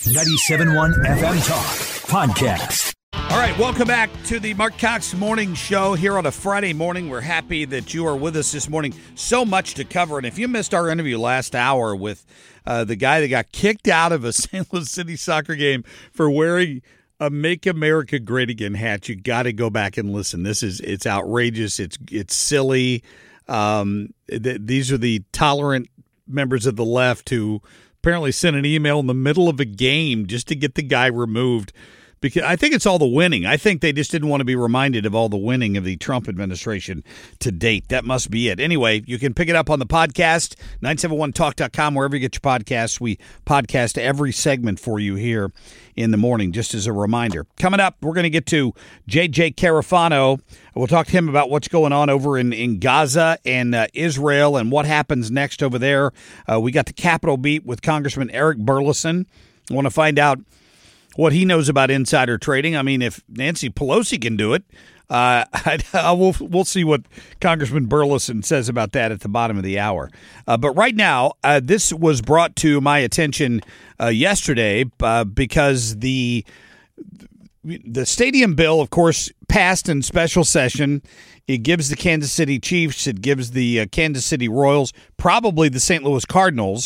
97.1 FM Talk Podcast. All right, welcome back to the Mark Cox Morning Show here on a Friday morning. We're happy that you are with us this morning. So much to cover. And if you missed our interview last hour with the guy that got kicked out of a St. Louis City soccer game for wearing a Make America Great Again hat, you got to go back and listen. It's outrageous. It's silly. These are the tolerant members of the left who apparently sent an email in the middle of a game just to get the guy removed. Because I think it's all the winning. I think they just didn't want to be reminded of all the winning of the Trump administration to date. That must be it. Anyway, you can pick it up on the podcast, 971talk.com, wherever you get your podcasts. We podcast every segment for you here in the morning, just as a reminder. Coming up, we're going to get to J.J. Carafano. We'll talk to him about what's going on over in Gaza and Israel and what happens next over there. We got the Capitol beat with Congressman Eric Burlison. I want to find out what he knows about insider trading. I mean, if Nancy Pelosi can do it, we'll see what Congressman Burlison says about that at the bottom of the hour. But right now, this was brought to my attention yesterday because the stadium bill, of course, passed in special session. It gives the Kansas City Chiefs, it gives the Kansas City Royals, probably the St. Louis Cardinals,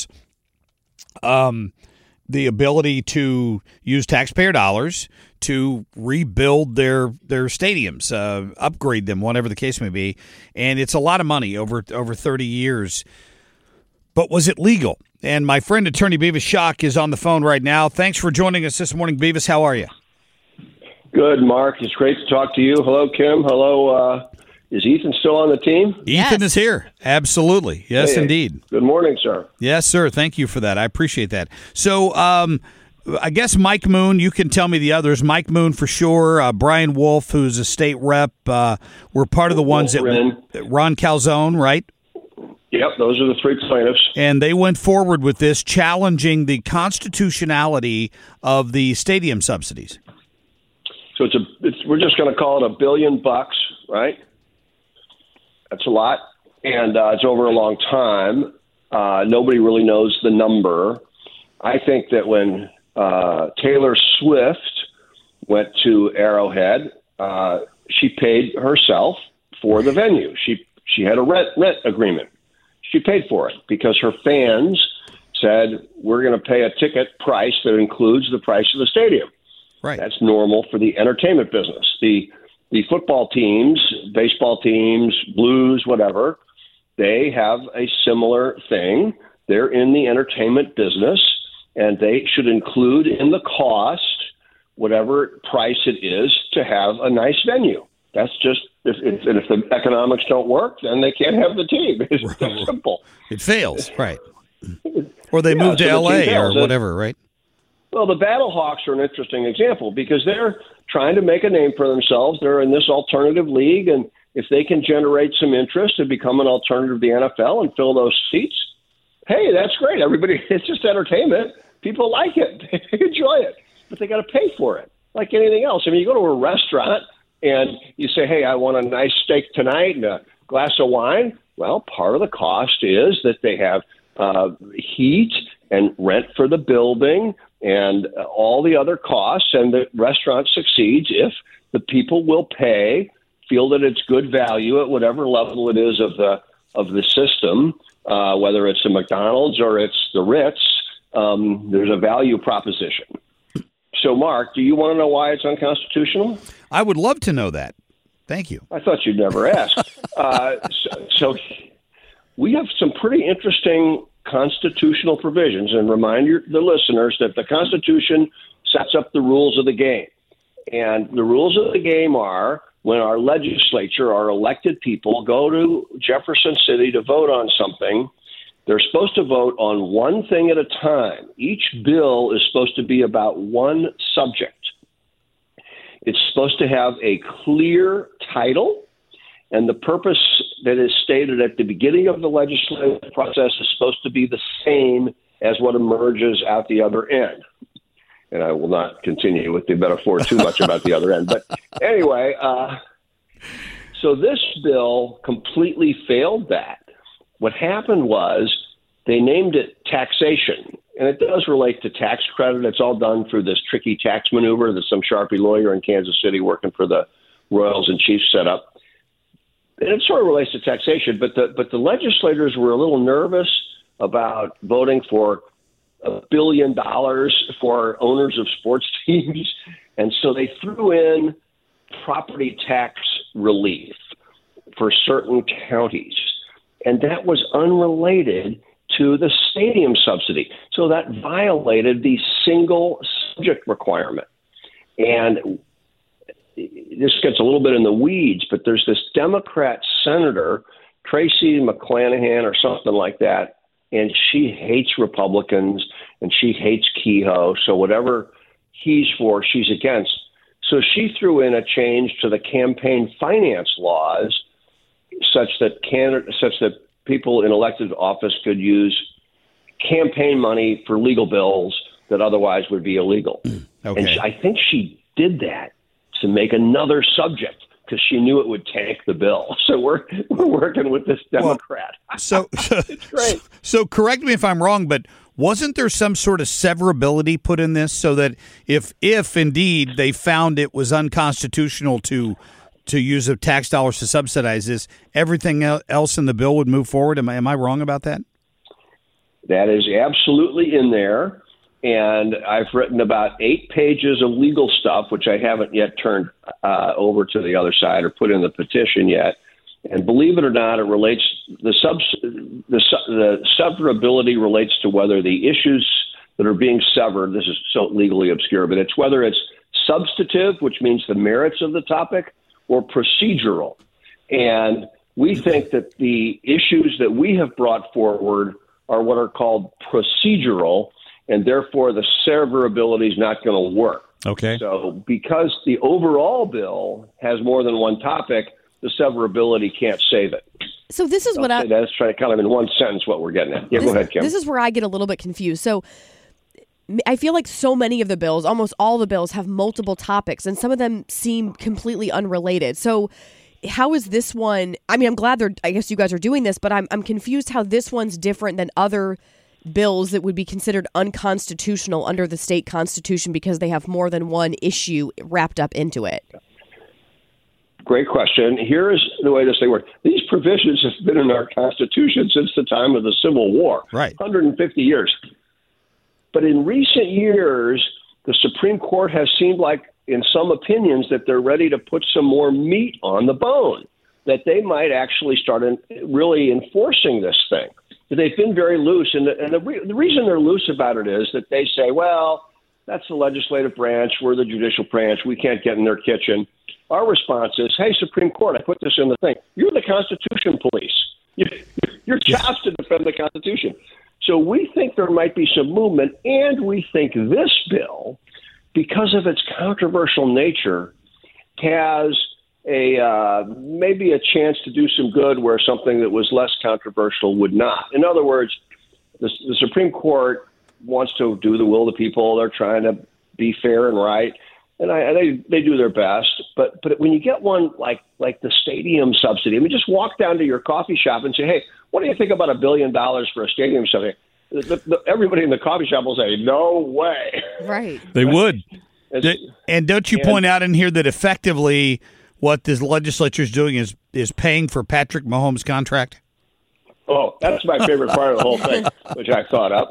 the ability to use taxpayer dollars to rebuild their stadiums, upgrade them, whatever the case may be. And it's a lot of money over 30 years. But was it legal? And my friend, Attorney Beavis Schock, is on the phone right now. Thanks for joining us this morning, Beavis. How are you? Good, Mark. It's great to talk to you. Hello, Kim. Hello, is Ethan still on the team? Ethan is here. Absolutely. Yes, hey, indeed. Good morning, sir. Yes, sir. Thank you for that. I appreciate that. So I guess Mike Moon, you can tell me the others. Mike Moon for sure. Brian Wolf, who's a state rep, were part of the ones that Ron Calzone, right? Yep, those are the three plaintiffs. And they went forward with this, challenging the constitutionality of the stadium subsidies. So we're just going to call it $1 billion, right? That's a lot, and it's over a long time. Nobody really knows the number. I think that when Taylor Swift went to Arrowhead, she paid herself for the venue. She had a rent agreement. She paid for it because her fans said, we're going to pay a ticket price that includes the price of the stadium. Right. That's normal for the entertainment business. The football teams, baseball teams, Blues, whatever, they have a similar thing. They're in the entertainment business, and they should include in the cost whatever price it is to have a nice venue. That's just, if the economics don't work, then they can't have the team. It's that simple. It fails, right. Or they move to L.A. or whatever, right? Well, the Battlehawks are an interesting example because they're trying to make a name for themselves. They're in this alternative league, and if they can generate some interest and become an alternative to the NFL and fill those seats, hey, that's great. Everybody, it's just entertainment. People like it. They enjoy it, but they got to pay for it like anything else. I mean, you go to a restaurant and you say, hey, I want a nice steak tonight and a glass of wine. Well, part of the cost is that they have heat and rent for the building and all the other costs, and the restaurant succeeds if the people will pay, feel that it's good value at whatever level it is of the system, whether it's a McDonald's or it's the Ritz. There's a value proposition. So, Mark, do you want to know why it's unconstitutional? I would love to know that. Thank you. I thought you'd never ask. So we have some pretty interesting constitutional provisions, and remind the listeners that the Constitution sets up the rules of the game. And the rules of the game are when our legislature, our elected people, go to Jefferson City to vote on something, they're supposed to vote on one thing at a time. Each bill is supposed to be about one subject. It's supposed to have a clear title, and the purpose that is stated at the beginning of the legislative process is supposed to be the same as what emerges at the other end. And I will not continue with the metaphor too much about the other end. But anyway, so this bill completely failed that. What happened was they named it taxation and it does relate to tax credit. It's all done through this tricky tax maneuver that some Sharpie lawyer in Kansas City working for the Royals and Chiefs set up. And it sort of relates to taxation, but the legislators were a little nervous about voting for $1 billion for owners of sports teams, and so they threw in property tax relief for certain counties, and that was unrelated to the stadium subsidy. So that violated the single subject requirement. And this gets a little bit in the weeds, but there's this Democrat senator, Tracy McClanahan or something like that, and she hates Republicans and she hates Kehoe. So whatever he's for, she's against. So she threw in a change to the campaign finance laws such that people in elected office could use campaign money for legal bills that otherwise would be illegal. Okay. And I think she did that to make another subject because she knew it would tank the bill. So we're working with this Democrat. So it's great. So correct me if I'm wrong, but wasn't there some sort of severability put in this so that if indeed they found it was unconstitutional to use of tax dollars to subsidize this, everything else in the bill would move forward? Am I wrong about that? That is absolutely in there. And I've written about 8 pages of legal stuff, which I haven't yet turned over to the other side or put in the petition yet. And believe it or not, it relates the severability relates to whether the issues that are being severed. This is so legally obscure, but it's whether it's substantive, which means the merits of the topic, or procedural. And we think that the issues that we have brought forward are what are called procedural, and therefore the severability is not going to work. Okay. So because the overall bill has more than one topic, the severability can't save it. So this is what that's trying to kind of in one sentence what we're getting at. Yeah, go ahead, Kim. This is where I get a little bit confused. So I feel like so many of the bills, almost all the bills, have multiple topics, and some of them seem completely unrelated. So how is this one? I mean, I'm glad I guess you guys are doing this, but I'm confused how this one's different than other bills that would be considered unconstitutional under the state constitution because they have more than one issue wrapped up into it. Great question. Here is the way this thing works. These provisions have been in our Constitution since the time of the Civil War, right? 150 years. But in recent years, the Supreme Court has seemed like, in some opinions, that they're ready to put some more meat on the bone, that they might actually start really enforcing this thing. They've been very loose, and the reason they're loose about it is that they say, well, that's the legislative branch, we're the judicial branch, we can't get in their kitchen. Our response is, hey, Supreme Court, I put this in the thing. You're the Constitution police. Your job's to defend the Constitution. So we think there might be some movement, and we think this bill, because of its controversial nature, has maybe a chance to do some good where something that was less controversial would not. In other words, the Supreme Court wants to do the will of the people. They're trying to be fair and right, and they do their best. But when you get one like the stadium subsidy, I mean, just walk down to your coffee shop and say, hey, what do you think about $1 billion for a stadium subsidy? Everybody in the coffee shop will say, no way. Right. They would. And don't you point out in here that effectively what this legislature is doing is paying for Patrick Mahomes' contract? Oh, that's my favorite part of the whole thing, which I thought up.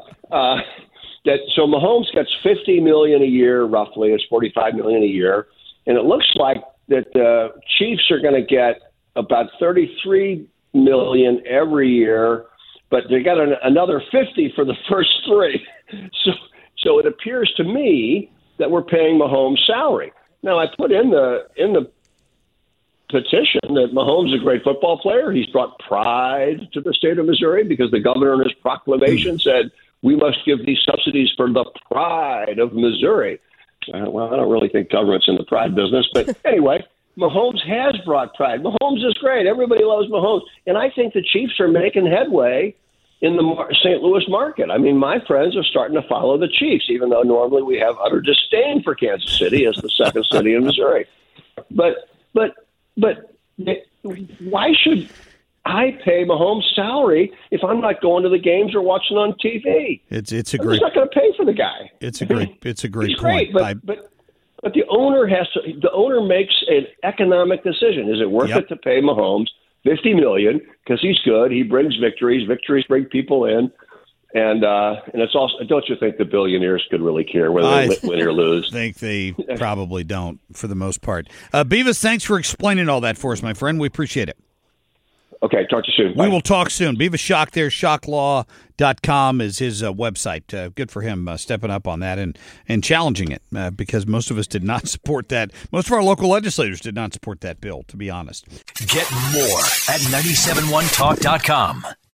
So Mahomes gets $50 million a year, roughly. It's $45 million a year, and it looks like that the Chiefs are going to get about $33 million every year, but they got another $50 for the first 3. So it appears to me that we're paying Mahomes' salary. Now, I put in the petition that Mahomes is a great football player. He's brought pride to the state of Missouri because the governor in his proclamation said, we must give these subsidies for the pride of Missouri. Well, I don't really think government's in the pride business, but anyway, Mahomes has brought pride. Mahomes is great. Everybody loves Mahomes. And I think the Chiefs are making headway in the St. Louis market. I mean, my friends are starting to follow the Chiefs, even though normally we have utter disdain for Kansas City as the second city in Missouri. But why should I pay Mahomes' salary if I'm not going to the games or watching on TV. It's a I'm great. just not going to pay for the guy. It's a great He's point. great, but the owner has to. The owner makes an economic decision. Is it worth it to pay Mahomes $50 million because he's good? He brings victories. Victories bring people in. And it's also, don't you think the billionaires could really care whether they win or lose? I think they probably don't for the most part. Beavis, thanks for explaining all that for us, my friend. We appreciate it. Okay, talk to you soon. We will talk soon. Beavis Schock there, schocklaw.com is his website. Good for him stepping up on that and challenging it because most of us did not support that. Most of our local legislators did not support that bill, to be honest. Get more at 971talk.com.